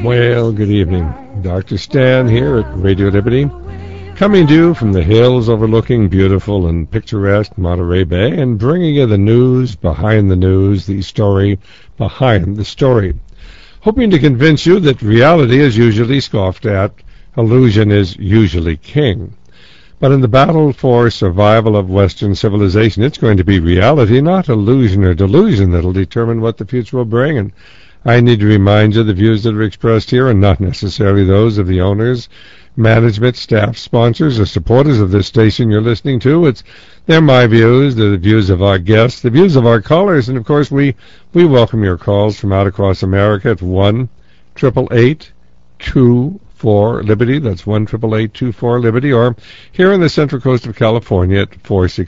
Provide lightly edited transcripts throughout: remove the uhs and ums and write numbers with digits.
Well, good evening. Dr. Stan here at Radio Liberty, coming to you from the hills overlooking beautiful and picturesque Monterey Bay and bringing you the news behind the news, the story behind the story. Hoping to convince you that reality is usually scoffed at, illusion is usually king. But in the battle for survival of Western civilization, it's going to be reality, not illusion or delusion, that'll determine what the future will bring. And I need to remind you the views that are expressed here are not necessarily those of the owners, management, staff, sponsors, or supporters of this station you're listening to. They're my views, they're the views of our guests, the views of our callers, and of course we welcome your calls from out across America at 1-888-24-LIBERTY. That's 1-888-24-LIBERTY, or here on the Central Coast of California at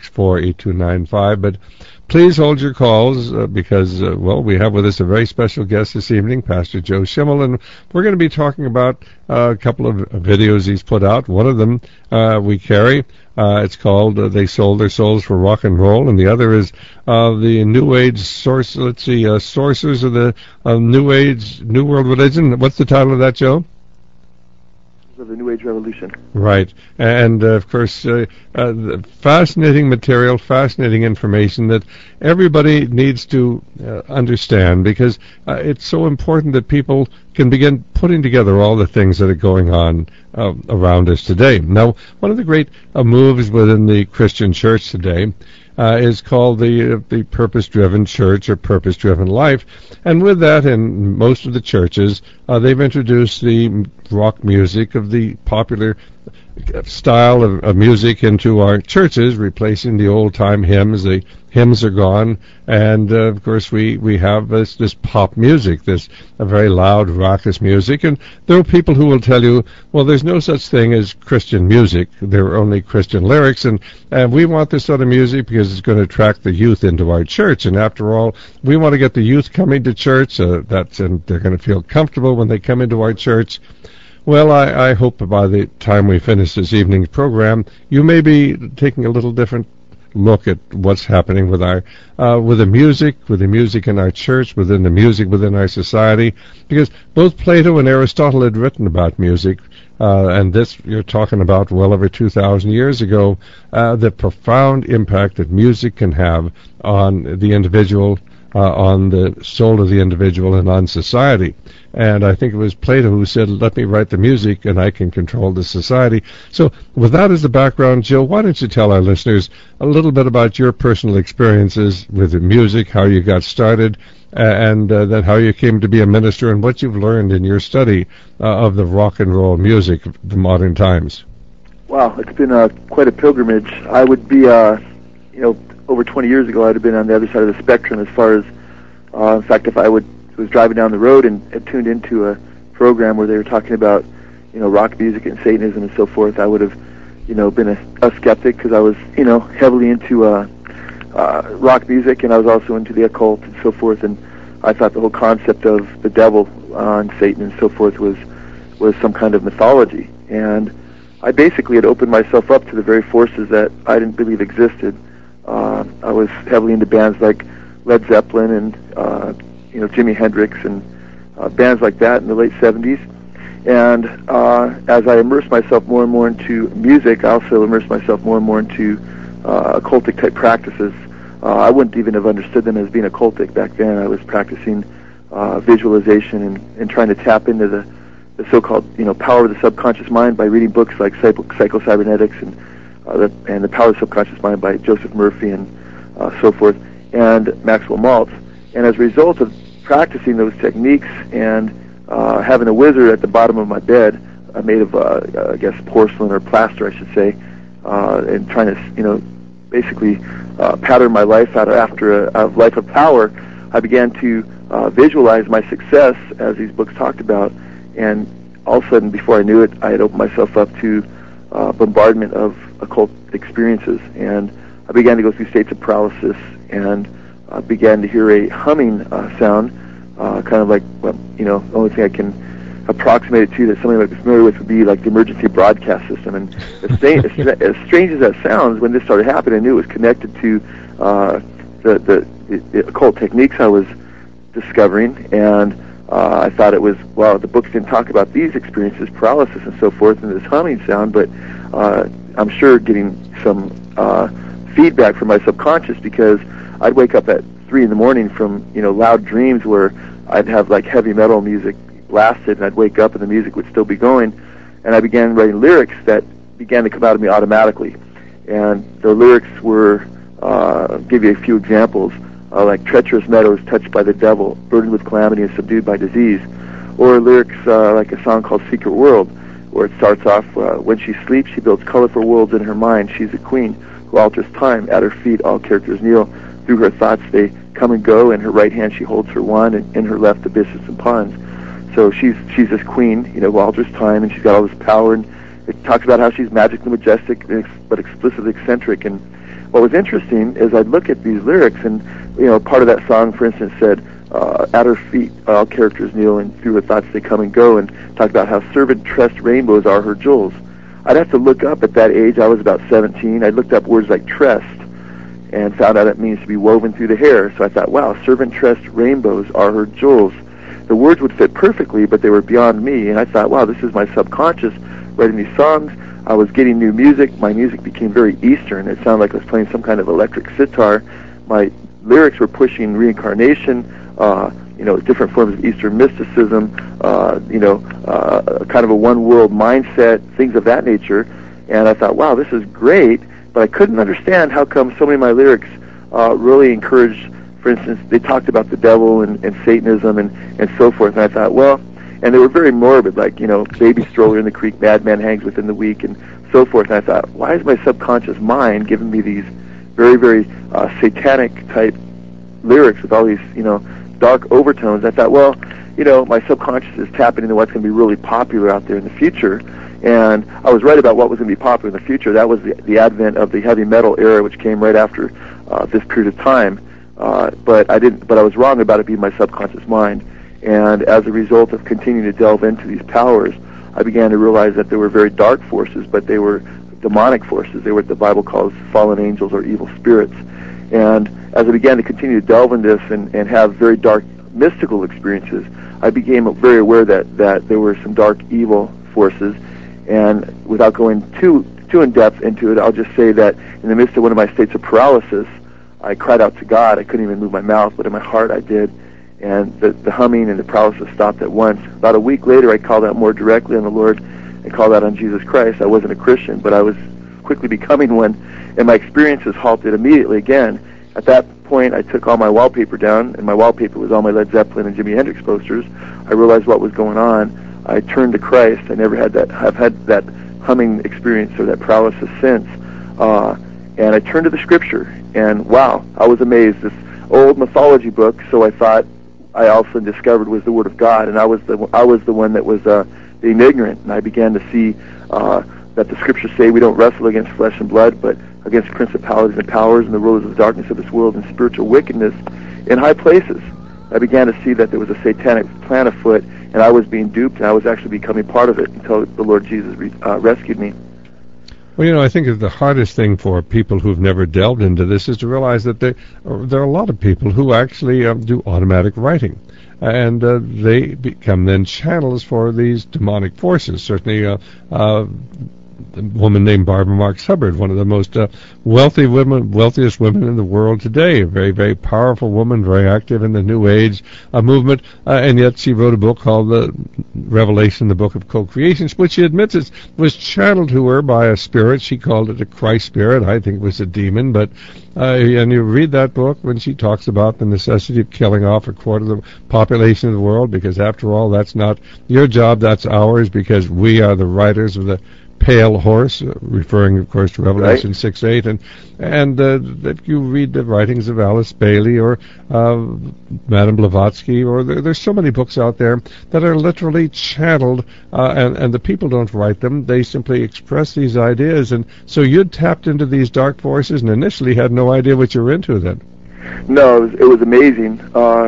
464-8295. But please hold your calls because, we have with us a very special guest this evening, Pastor Joe Schimmel, and we're going to be talking about a couple of videos he's put out. One of them we carry. It's called They Sold Their Souls for Rock and Roll, and the other is the New Age source. Sources of the New Age, New World Religion. What's the title of that, Joe? Of the New Age Revolution. Right. And, of course, fascinating material, fascinating information that everybody needs to understand because it's so important that people can begin putting together all the things that are going on around us today. Now, one of the great moves within the Christian church today is called the purpose-driven church or purpose-driven life. And with that, in most of the churches, they've introduced the rock music of the popular style of music into our churches, replacing the old-time hymns. The hymns are gone, and of course we have this pop music, this very loud, raucous music. And there are people who will tell you, well, there's no such thing as Christian music. There are only Christian lyrics, and we want this sort of music because it's going to attract the youth into our church. And after all, we want to get the youth coming to church. And they're going to feel comfortable when they come into our church. Well, I hope by the time we finish this evening's program, you may be taking a little different look at what's happening with our with the music in our church, within the music within our society, because both Plato and Aristotle had written about music, and this you're talking about well over 2,000 years ago, the profound impact that music can have on the individual, on the soul of the individual, and on society. And I think it was Plato who said, let me write the music and I can control the society. So with that as the background, Jill, why don't you tell our listeners a little bit about your personal experiences with the music, how you got started, and then how you came to be a minister and what you've learned in your study of the rock and roll music of the modern times. Wow, it's been quite a pilgrimage. I would be, over 20 years ago, I'd have been on the other side of the spectrum as far as, in fact, if I was driving down the road and had tuned into a program where they were talking about, rock music and Satanism and so forth, I would have, been a skeptic because I was, heavily into rock music, and I was also into the occult and so forth, and I thought the whole concept of the devil and Satan and so forth was some kind of mythology. And I basically had opened myself up to the very forces that I didn't believe existed. I was heavily into bands like Led Zeppelin and Jimi Hendrix and bands like that in the late 70s. And as I immersed myself more and more into music, I also immersed myself more and more into occultic type practices. I wouldn't even have understood them as being occultic back then. I was practicing visualization and trying to tap into the so-called power of the subconscious mind by reading books like Psycho-Cybernetics and the Power of the Subconscious Mind by Joseph Murphy and so forth, and Maxwell Maltz. And as a result of practicing those techniques and having a wizard at the bottom of my bed, made of, porcelain or plaster, I should say, and trying to, basically pattern my life out of a life of power, I began to visualize my success, as these books talked about, and all of a sudden, before I knew it, I had opened myself up to bombardment of occult experiences, and I began to go through states of paralysis and began to hear a humming sound, kind of like, the only thing I can approximate it to that somebody might be familiar with would be like the emergency broadcast system. And as strange as that sounds, when this started happening, I knew it was connected to the occult techniques I was discovering, and I thought it was, well, the books didn't talk about these experiences, paralysis and so forth, and this humming sound, but I'm sure getting some feedback from my subconscious, because I'd wake up at 3 in the morning from, loud dreams where I'd have like heavy metal music blasted, and I'd wake up and the music would still be going, and I began writing lyrics that began to come out of me automatically. And the lyrics were, I'll give you a few examples, like treacherous meadows touched by the devil, burdened with calamity and subdued by disease. Or lyrics like a song called Secret World, where it starts off, when she sleeps, she builds colorful worlds in her mind. She's a queen who alters time. At her feet, all characters kneel. Through her thoughts, they come and go. In her right hand, she holds her wand, and in her left, abysses and ponds. So she's this queen, who alters time, and she's got all this power. And it talks about how she's magically majestic, but explicitly eccentric. And what was interesting is I'd look at these lyrics, and part of that song, for instance, said, at her feet all characters kneel, and through her thoughts they come and go, and talk about how servant-tressed rainbows are her jewels. I'd have to look up at that age. I was about 17. I looked up words like tressed and found out it means to be woven through the hair. So I thought, wow, servant-tressed rainbows are her jewels. The words would fit perfectly, but they were beyond me, and I thought, wow, this is my subconscious writing these songs. I was getting new music. My music became very Eastern. It sounded like I was playing some kind of electric sitar. My lyrics were pushing reincarnation, different forms of Eastern mysticism, kind of a one-world mindset, things of that nature. And I thought, wow, this is great, but I couldn't understand how come so many of my lyrics really encouraged, for instance, they talked about the devil and Satanism and so forth. And I thought, well, and they were very morbid, like, baby stroller in the creek, madman hangs within the week, and so forth. And I thought, why is my subconscious mind giving me these very, very satanic-type lyrics with all these, dark overtones? I thought, well, my subconscious is tapping into what's going to be really popular out there in the future. And I was right about what was going to be popular in the future. That was the advent of the heavy metal era, which came right after this period of time. But I was wrong about it being my subconscious mind. And as a result of continuing to delve into these powers, I began to realize that there were very dark forces, but they were demonic forces. They were what the Bible calls fallen angels or evil spirits. And as I began to continue to delve in this and have very dark mystical experiences, I became very aware that there were some dark evil forces. And without going too in depth into it, I'll just say that in the midst of one of my states of paralysis, I cried out to God. I couldn't even move my mouth, but in my heart I did. And the humming and the paralysis stopped at once. About a week later, I called out more directly on the Lord and called out on Jesus Christ. I wasn't a Christian, but I was quickly becoming one, and my experiences halted immediately again. At that point, I took all my wallpaper down, and my wallpaper was all my Led Zeppelin and Jimi Hendrix posters. I realized what was going on. I turned to Christ. I never had that. I've had that humming experience or that paralysis since. And I turned to the Scripture, and wow, I was amazed. This old mythology book, so I thought I also discovered was the Word of God, and I was the one that was being ignorant, and I began to see that the Scriptures say we don't wrestle against flesh and blood, but against principalities and powers and the rulers of the darkness of this world and spiritual wickedness in high places. I began to see that there was a satanic plan afoot, and I was being duped, and I was actually becoming part of it until the Lord Jesus rescued me. Well, I think the hardest thing for people who've never delved into this is to realize that there are a lot of people who actually do automatic writing, and they become then channels for these demonic forces. Certainly, a woman named Barbara Marx Hubbard, one of the most wealthiest women in the world today, a very, very powerful woman, very active in the New Age movement, and yet she wrote a book called The Revelation, the Book of Co-Creation, which she admits it was channeled to her by a spirit. She called it a Christ spirit. I think it was a demon, but and you read that book when she talks about the necessity of killing off a quarter of the population of the world, because after all, that's not your job, that's ours, because we are the writers of the pale horse, referring, of course, to Revelation 6:8, and that you read the writings of Alice Bailey or Madame Blavatsky, or there's so many books out there that are literally channeled, and the people don't write them; they simply express these ideas. And so you'd tapped into these dark forces, and initially had no idea what you were into then. No, it was amazing.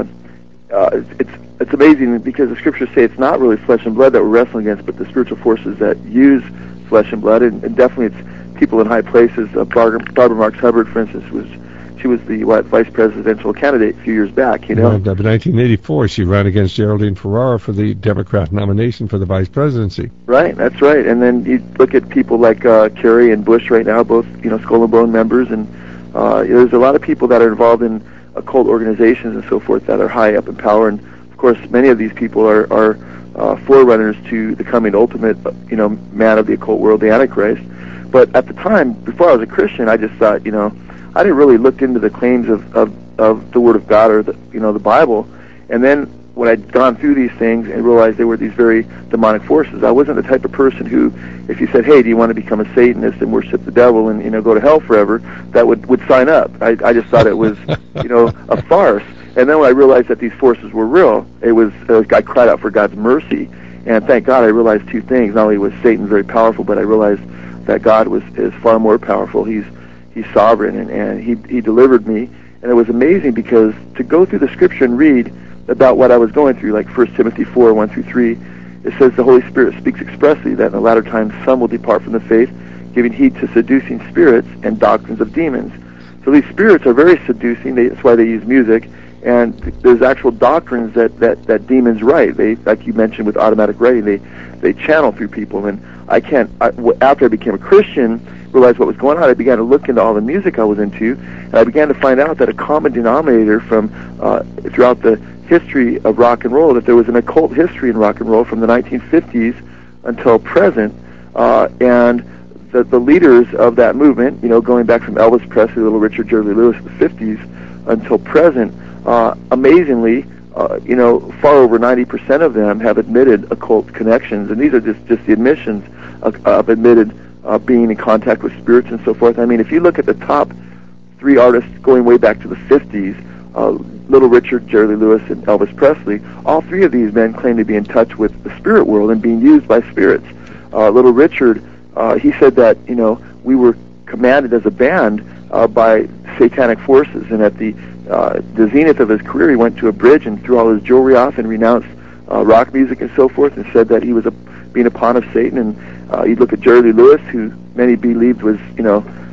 It's amazing because the Scriptures say it's not really flesh and blood that we're wrestling against, but the spiritual forces that use flesh and blood, and definitely it's people in high places. Barbara Marx Hubbard, for instance, She was the vice presidential candidate a few years back. You know, in 1984, she ran against Geraldine Ferrara for the Democrat nomination for the vice presidency. Right, that's right. And then you look at people like Kerry and Bush right now, both Skull and Bone members, and there's a lot of people that are involved in occult organizations and so forth that are high up in power. And of course, many of these people are forerunners to the coming ultimate, man of the occult world, the Antichrist. But at the time, before I was a Christian, I just thought, I didn't really look into the claims of the Word of God or the Bible. And then when I'd gone through these things and realized they were these very demonic forces, I wasn't the type of person who, if you said, hey, do you want to become a Satanist and worship the devil and go to hell forever, that would sign up. I just thought it was a farce. And then when I realized that these forces were real, I cried out for God's mercy. And thank God I realized two things. Not only was Satan very powerful, but I realized that God is far more powerful. He's sovereign, and he delivered me. And it was amazing because to go through the Scripture and read about what I was going through, like 1 Timothy 4, 1 through 3, it says the Holy Spirit speaks expressly that in the latter times some will depart from the faith, giving heed to seducing spirits and doctrines of demons. So these spirits are very seducing. That's why they use music. And there's actual doctrines that demons write. They, like you mentioned with automatic writing, they channel through people. And after I became a Christian, realized what was going on, I began to look into all the music I was into, and I began to find out that a common denominator from throughout the history of rock and roll, that there was an occult history in rock and roll from the 1950s until present, and the leaders of that movement, going back from Elvis Presley, Little Richard, Jerry Lee Lewis in the 50s until present, amazingly, far over 90% of them have admitted occult connections, and these are just the admissions of admitted being in contact with spirits and so forth. I mean, if you look at the top three artists going way back to the 50s, Little Richard, Jerry Lee Lewis, and Elvis Presley, all three of these men claim to be in touch with the spirit world and being used by spirits. Little Richard, he said that, we were commanded as a band by satanic forces, and at the zenith of his career, he went to a bridge and threw all his jewelry off and renounced rock music and so forth, and said that he was being a pawn of Satan. And you look at Jerry Lee Lewis, who many believed was, he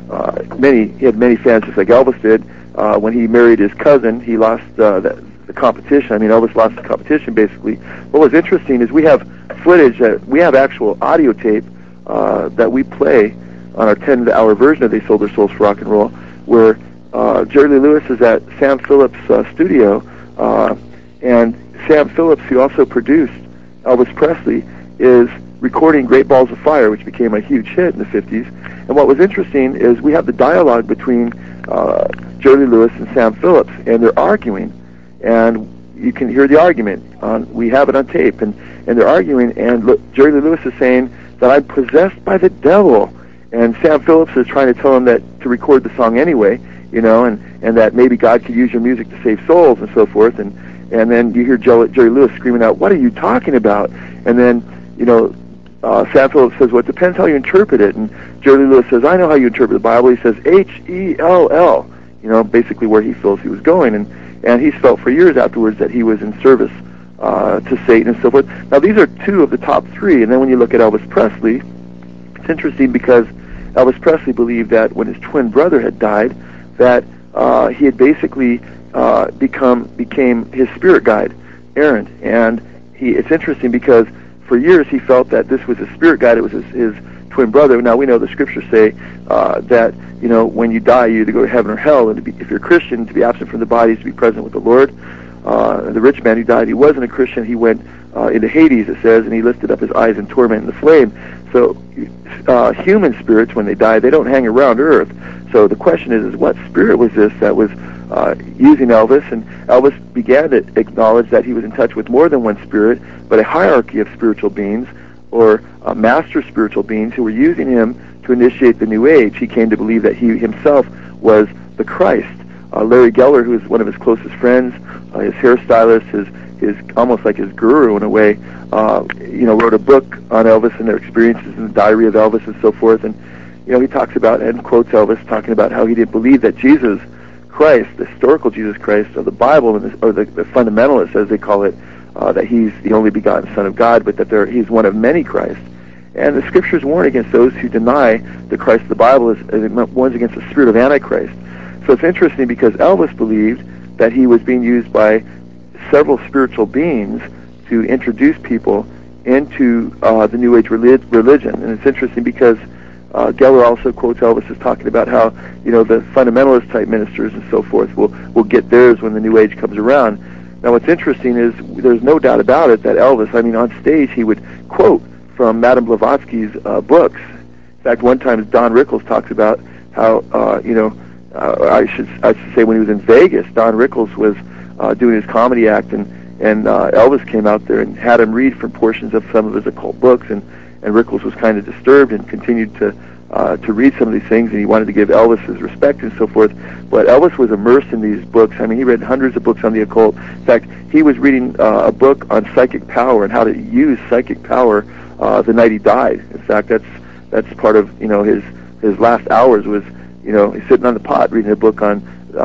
had many fans just like Elvis did. When he married his cousin, he lost the competition. I mean, Elvis lost the competition, basically. What was interesting is we have footage, we have actual audio tape that we play on our 10-hour version of They Sold Their Souls for Rock and Roll, where Jerry Lee Lewis is at Sam Phillips' studio, and Sam Phillips, who also produced Elvis Presley, is recording Great Balls of Fire, which became a huge hit in the 50s. And what was interesting is we have the dialogue between Jerry Lee Lewis and Sam Phillips, and they're arguing, and you can hear the argument. We have it on tape, and they're arguing, and Jerry Lee Lewis is saying that I'm possessed by the devil, and Sam Phillips is trying to tell him that to record the song anyway, and that maybe God could use your music to save souls and so forth, and then you hear Jerry Lewis screaming out, "What are you talking about?" And then, Sam Phillips says, "Well, it depends how you interpret it." And Jerry Lee Lewis says, "I know how you interpret the Bible." He says, H-E-L-L, basically where he feels he was going. And he's felt for years afterwards that he was in service to Satan and so forth. Now, these are two of the top three. And then when you look at Elvis Presley, it's interesting because Elvis Presley believed that when his twin brother had died, that he had basically became his spirit guide, Aaron. And it's interesting because for years he felt that this was his spirit guide, it was his twin brother. Now we know the scriptures say that when you die, you either go to heaven or hell, and if you're a Christian, to be absent from the body is to be present with the Lord. The rich man who died, he wasn't a Christian. He went into Hades, it says, and he lifted up his eyes in torment in the flame. So human spirits, when they die, they don't hang around earth. So the question is what spirit was this that was using Elvis? And Elvis began to acknowledge that he was in touch with more than one spirit, but a hierarchy of spiritual beings, or master spiritual beings, who were using him to initiate the New Age. He came to believe that he himself was the Christ. Larry Geller, who is one of his closest friends, his hairstylist, his almost like his guru in a way, wrote a book on Elvis and their experiences in the Diary of Elvis and so forth. And he talks about and quotes Elvis talking about how he didn't believe that Jesus Christ, the historical Jesus Christ of the Bible, or the fundamentalists, as they call it, that he's the only begotten Son of God, but that he's one of many Christs. And the Scriptures warn against those who deny the Christ of the Bible as it warns against the spirit of Antichrist. So it's interesting because Elvis believed that he was being used by several spiritual beings to introduce people into the New Age religion. And it's interesting because Geller also quotes Elvis as talking about how, the fundamentalist type ministers and so forth will get theirs when the New Age comes around. Now what's interesting is there's no doubt about it that Elvis, on stage he would quote from Madame Blavatsky's books. In fact, one time Don Rickles talks about how, I should say when he was in Vegas, Don Rickles was doing his comedy act, and Elvis came out there and had him read from portions of some of his occult books, and Rickles was kind of disturbed and continued to read some of these things, and he wanted to give Elvis his respect and so forth. But Elvis was immersed in these books. He read hundreds of books on the occult. In fact, he was reading a book on psychic power and how to use psychic power the night he died. In fact, that's part of his last hours was he's sitting on the pot reading a book on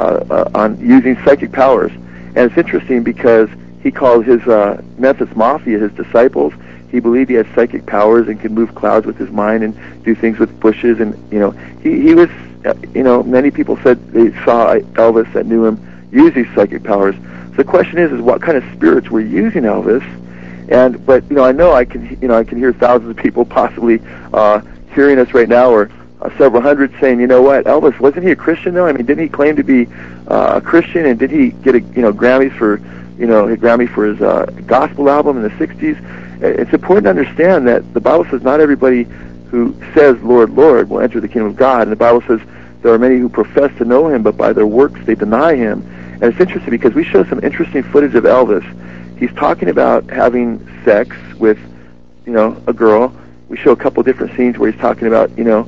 using psychic powers. And it's interesting because he called his Memphis Mafia his disciples. He believed he had psychic powers and could move clouds with his mind and do things with bushes. And he was many people said they saw Elvis that knew him use these psychic powers. So the question is what kind of spirits were using Elvis? But I know I can hear thousands of people possibly hearing us right now, or several hundred saying, Elvis, wasn't he a Christian though? Didn't he claim to be a Christian, and did he get a Grammys for a Grammy for his gospel album in the '60s? It's important to understand that the Bible says not everybody who says Lord, Lord will enter the kingdom of God, and the Bible says there are many who profess to know him, but by their works they deny him. And it's interesting because we show some interesting footage of Elvis. He's talking about having sex with a girl. We show a couple different scenes where he's talking about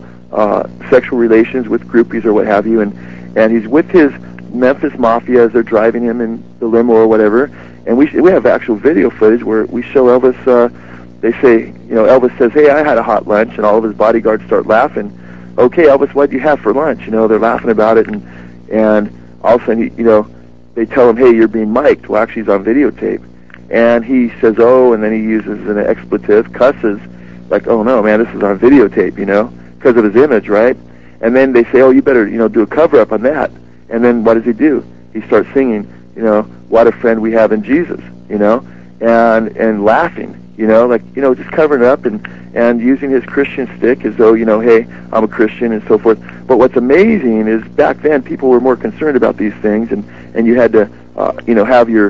sexual relations with groupies or what have you, and he's with his Memphis Mafia as they're driving him in the limo or whatever, and we have actual video footage where we show Elvis. They say, Elvis says, "Hey, I had a hot lunch," and all of his bodyguards start laughing. "Okay, Elvis, what do you have for lunch?" They're laughing about it, and all of a sudden, they tell him, "Hey, you're being mic'd." Well, actually, he's on videotape, and he says, "Oh," and then he uses an expletive, cusses, like, "Oh no, man, this is on videotape," because of his image, right? And then they say, "Oh, you better, do a cover-up on that." And then what does he do? He starts singing, "What a friend we have in Jesus," and laughing, just covering it up and using his Christian stick as though, "Hey, I'm a Christian," and so forth. But what's amazing is back then people were more concerned about these things, and you had to, have your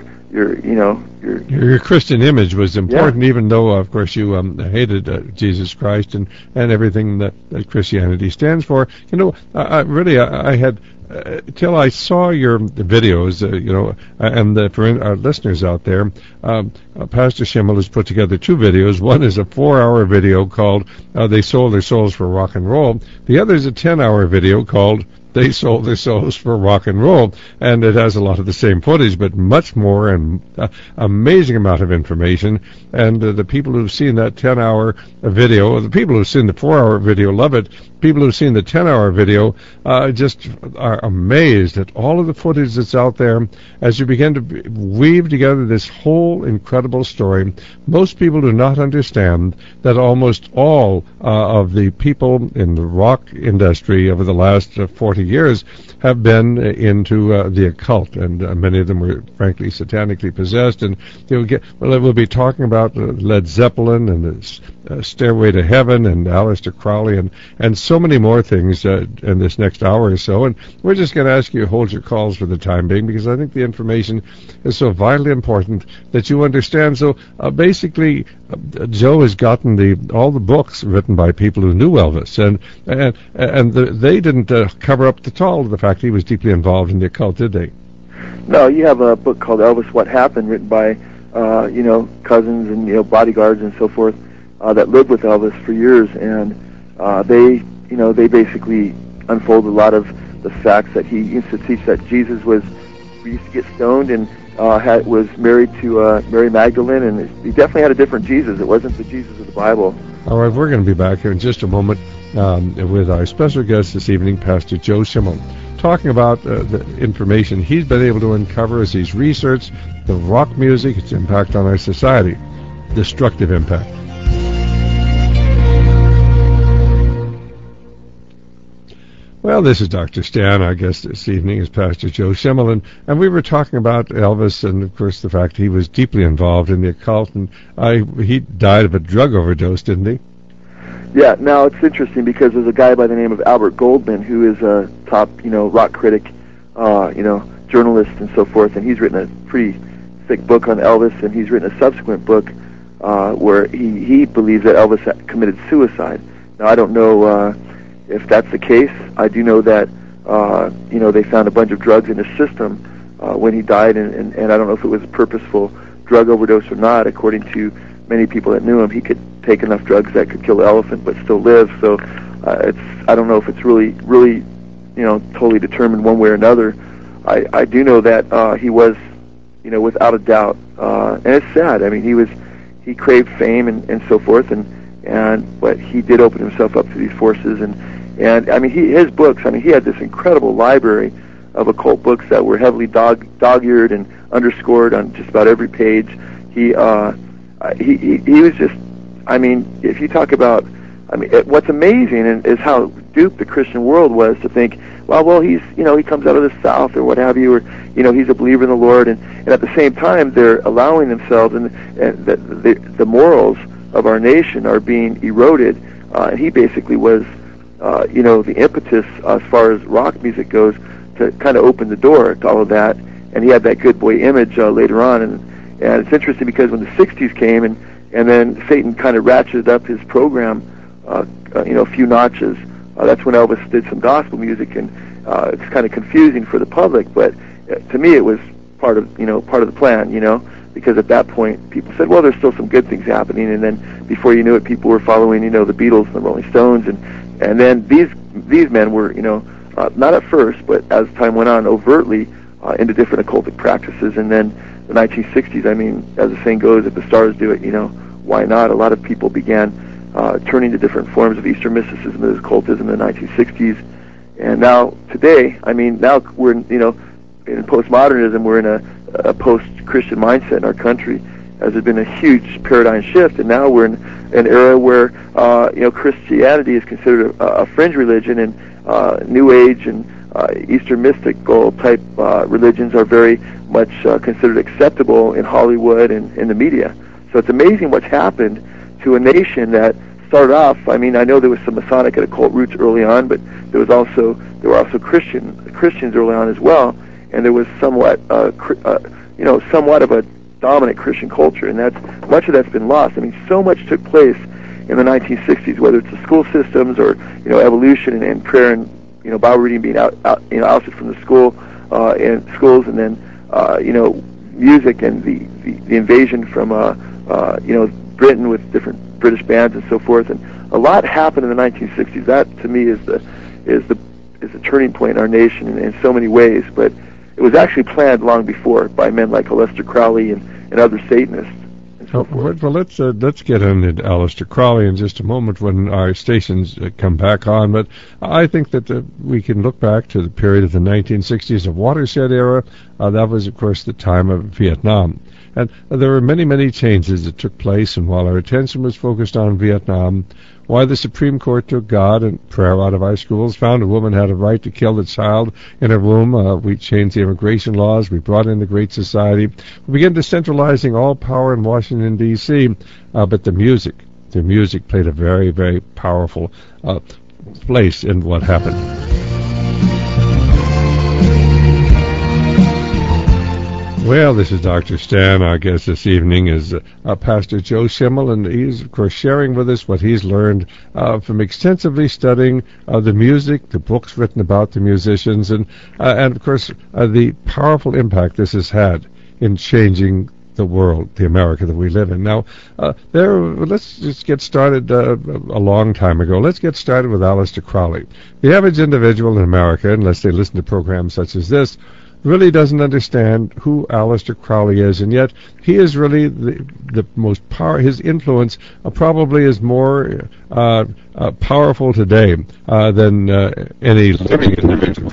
Christian image was important, even though, of course, you hated Jesus Christ and everything that Christianity stands for. I had till I saw your videos, and for our listeners out there, Pastor Schimmel has put together two videos. One is a 4-hour video called "They Sold Their Souls for Rock and Roll." The other is a 10-hour video called "They Sold Their Souls for Rock and Roll," and it has a lot of the same footage, but much more and amazing amount of information. And the people who've seen that 10-hour video, the people who've seen the 4-hour video love it. People who've seen the 10-hour video just are amazed at all of the footage that's out there as you begin to weave together this whole incredible story. Most people do not understand that almost all of the people in the rock industry over the last 40 years have been into the occult, and many of them were frankly satanically possessed. And we'll be talking about Led Zeppelin and Stairway to Heaven and Aleister Crowley and so many more things in this next hour or so. And we're just going to ask you to hold your calls for the time being, because I think the information is so vitally important that you understand. So basically, Joe has gotten all the books written by people who knew Elvis, and they didn't cover up at all the fact he was deeply involved in the occult, did they? No, you have a book called Elvis: What Happened, written by cousins and bodyguards and so forth that lived with Elvis for years, and they basically unfold a lot of the facts that he used to teach, that Jesus used to get stoned and was married to Mary Magdalene, and he definitely had a different Jesus. It wasn't the Jesus of the Bible. All right, we're going to be back here in just a moment with our special guest this evening, Pastor Joe Schimmel, talking about the information he's been able to uncover as he's researched the rock music, its impact on our society, destructive impact. Well, this is Dr. Stan. Our guest this evening is Pastor Joe Schimmel, and we were talking about Elvis and, of course, the fact he was deeply involved in the occult, and he died of a drug overdose, didn't he? Yeah, now it's interesting because there's a guy by the name of Albert Goldman who is a top, rock critic, journalist and so forth, and he's written a pretty thick book on Elvis, and he's written a subsequent book where he believes that Elvis committed suicide. Now, I don't know if that's the case. I do know that, they found a bunch of drugs in his system when he died, and I don't know if it was a purposeful drug overdose or not. According to many people that knew him, he could take enough drugs that could kill the elephant but still live. So I don't know if it's really, totally determined one way or another. I do know that he was, without a doubt, and it's sad. I mean, he craved fame and so forth, but he did open himself up to these forces, and I mean, his books. I mean, he had this incredible library of occult books that were heavily dog-eared and underscored on just about every page. He was just. I mean, if you talk about, what's amazing is how duped the Christian world was to think, well, he's, he comes out of the South or what have you, or, he's a believer in the Lord, and at the same time, they're allowing themselves, and the morals of our nation are being eroded, and he basically was, the impetus as far as rock music goes to kind of open the door to all of that, and he had that good boy image later on, and it's interesting because when the 60s came, and then Satan kind of ratcheted up his program, a few notches. That's when Elvis did some gospel music, and it's kind of confusing for the public. But to me, it was part of the plan. Because at that point, people said, well, there's still some good things happening, and then before you knew it, people were following, the Beatles and the Rolling Stones, and then these men were, not at first, but as time went on, overtly into different occultic practices, and then the 1960s. I mean, as the saying goes, if the stars do it, why not? A lot of people began turning to different forms of Eastern mysticism and occultism in the 1960s. And now, today, now we're, in postmodernism, we're in a post-Christian mindset in our country, as there's been a huge paradigm shift, and now we're in an era where, Christianity is considered a fringe religion, and New Age and Eastern mystical type religions are very much considered acceptable in Hollywood and in the media. So it's amazing what's happened to a nation that started off. I know there was some Masonic and occult roots early on, but there were also Christians early on as well, and there was somewhat of a dominant Christian culture, and much of that's been lost. So much took place in the 1960s, whether it's the school systems or evolution and prayer and Bible reading being ousted from the schools, and then music and the invasion from Britain with different British bands and so forth, and a lot happened in the 1960s. That to me is the turning point in our nation in so many ways. But it was actually planned long before by men like Aleister Crowley and other Satanists. Well, let's get into Aleister Crowley in just a moment when our stations come back on. But I think that we can look back to the period of the 1960s, the watershed era. That was, of course, the time of Vietnam. And there were many, many changes that took place, and while our attention was focused on Vietnam, why the Supreme Court took God and prayer out of our schools, found a woman had a right to kill the child in her womb. We changed the immigration laws. We brought in the Great Society. We began decentralizing all power in Washington, D.C. But the music played a very, very powerful place in what happened. Well, this is Dr. Stan. Our guest this evening is Pastor Joe Schimmel, and he's, of course, sharing with us what he's learned from extensively studying the music, the books written about the musicians, and of course, the powerful impact this has had in changing the world, the America that we live in. Now, let's just get started a long time ago. Let's get started with Aleister Crowley. The average individual in America, unless they listen to programs such as this, really doesn't understand who Aleister Crowley is, and yet he is really the most powerful. His influence probably is more powerful today than any living individual.